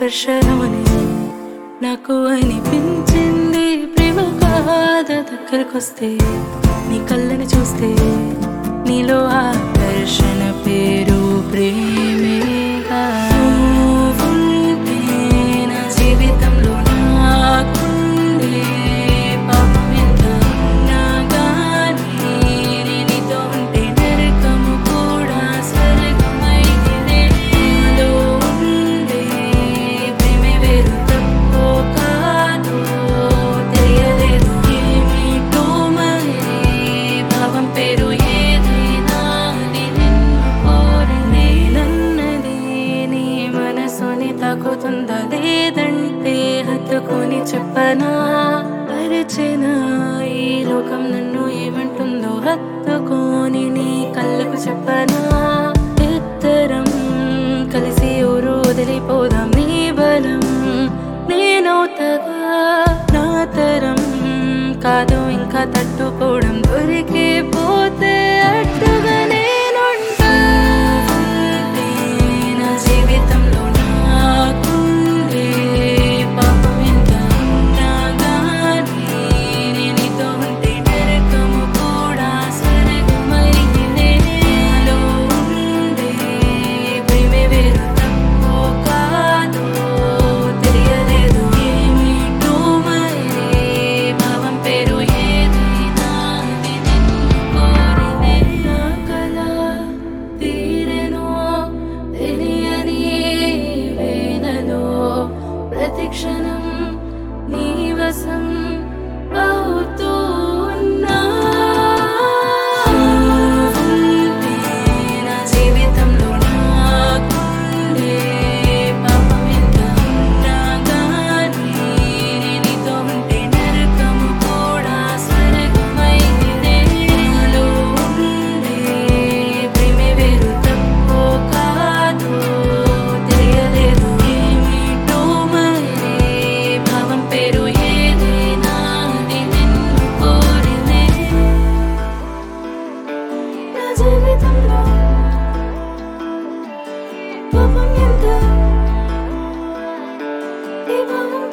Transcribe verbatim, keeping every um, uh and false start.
స్పర్శలోనే నాకు అనిపించింది ప్రేమ కాదా దగ్గరకొస్తే నీ కళ్ళని చూస్తే నీలో ఆకర్షణ పేరు ప్రేమేగా నువ్వుంటే నా జీవితంలో నాకుండే పాపం ఎంత ఉన్నా గానీ నీతో ఉంటే నరకము కూడా స్వర్గమైనదే నాలో ఉండే ప్రేమే వేరు తప్పో కాదో తెలియలేదు ఏమిటో మరి భావం పేరు ఏదైనా అది నిన్ను కోరనే నన్నది నీ మనసుని తాకుతుందా లేదంటే హత్తుకొని చెప్పనా పరిచనా ఈ లోకం నన్ను ఏమంటుందో హత్తుకొని నీ కళ్ళకు చెప్పనా ఇద్దరం కలిసి ఊరు వదిలిపోదాం నీ బలం నేనవుతగా నా తరం కాదు ఇంకా తట్టుకోవడం దొరికే పోతే అట్టుగా నేనుంటా నా జీవితంలో నాకుండే పాపం ఎంత ఉన్నా గానీ నీతో ఉంటే నరకము కూడా స్వర్గమైనదే నాలో ఉండే ప్రేమే వేరు తప్పో కాదో తెలియలేదు ఏమిటో మరి భావం పేరు ఏదైనా అది నిన్ను కోరినే నా కల తీరెనో తెలియని వేళలో ప్రతి క్షణం నీ వశం అవుతూ ఉన్నా నువ్వుంటే నా జీవితంలో నాకుండే పాపం ఎంత ఉన్నా గానీ నీతో ఉంటే నరకము కూడా స్వర్గమైనదే నాలో ఉండే ప్రేమే వేరు తప్పో కాదో తెలియలేదు ఏమిటో మరి భావం పేరు ఏదైనా అది నిన్ను కోరినే నా జీవితంలో పాపం ఎంత ఈ భావం